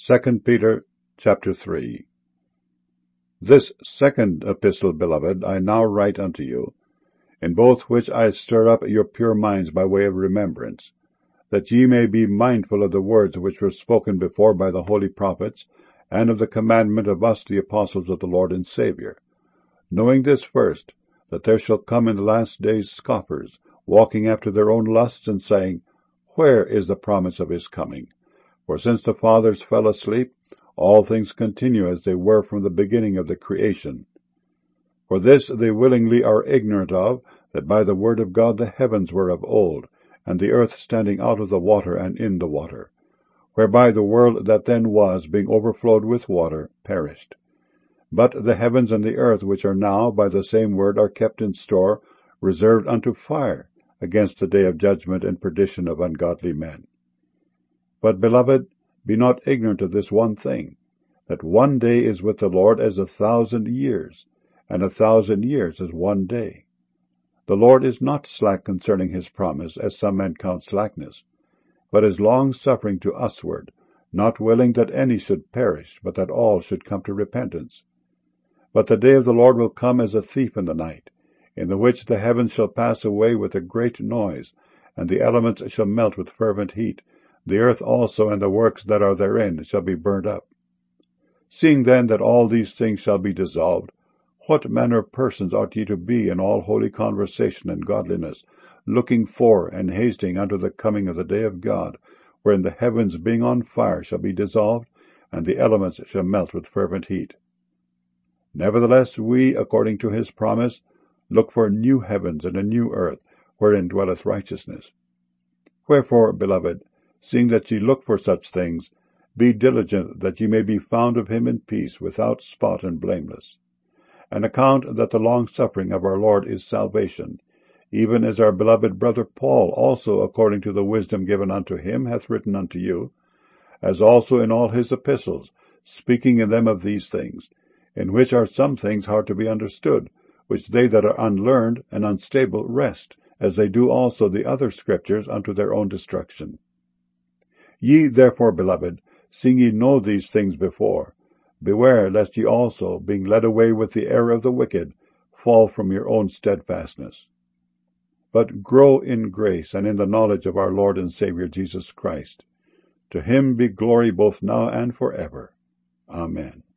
2 Peter chapter 3. This second epistle, beloved, I now write unto you, in both which I stir up your pure minds by way of remembrance, that ye may be mindful of the words which were spoken before by the holy prophets, and of the commandment of us the apostles of the Lord and Saviour, knowing this first, that there shall come in the last days scoffers, walking after their own lusts, and saying, Where is the promise of his coming? For since the fathers fell asleep, all things continue as they were from the beginning of the creation. For this they willingly are ignorant of, that by the word of God the heavens were of old, and the earth standing out of the water and in the water, whereby the world that then was, being overflowed with water, perished. But the heavens and the earth which are now by the same word are kept in store, reserved unto fire, against the day of judgment and perdition of ungodly men. But, beloved, be not ignorant of this one thing, that one day is with the Lord as 1,000 years, and 1,000 years as one day. The Lord is not slack concerning his promise, as some men count slackness, but is long-suffering to usward, not willing that any should perish, but that all should come to repentance. But the day of the Lord will come as a thief in the night, in the which the heavens shall pass away with a great noise, and the elements shall melt with fervent heat. The earth also and the works that are therein shall be burnt up. Seeing then that all these things shall be dissolved, what manner of persons ought ye to be in all holy conversation and godliness, looking for and hasting unto the coming of the day of God, wherein the heavens being on fire shall be dissolved, and the elements shall melt with fervent heat? Nevertheless we, according to his promise, look for new heavens and a new earth, wherein dwelleth righteousness. Wherefore, beloved, seeing that ye look for such things, be diligent that ye may be found of him in peace, without spot and blameless. And account that the long-suffering of our Lord is salvation, even as our beloved brother Paul also, according to the wisdom given unto him, hath written unto you, as also in all his epistles, speaking in them of these things, in which are some things hard to be understood, which they that are unlearned and unstable wrest, as they do also the other scriptures, unto their own destruction. Ye therefore, beloved, seeing ye know these things before, beware lest ye also, being led away with the error of the wicked, fall from your own steadfastness. But grow in grace and in the knowledge of our Lord and Saviour Jesus Christ. To him be glory both now and forever. Amen.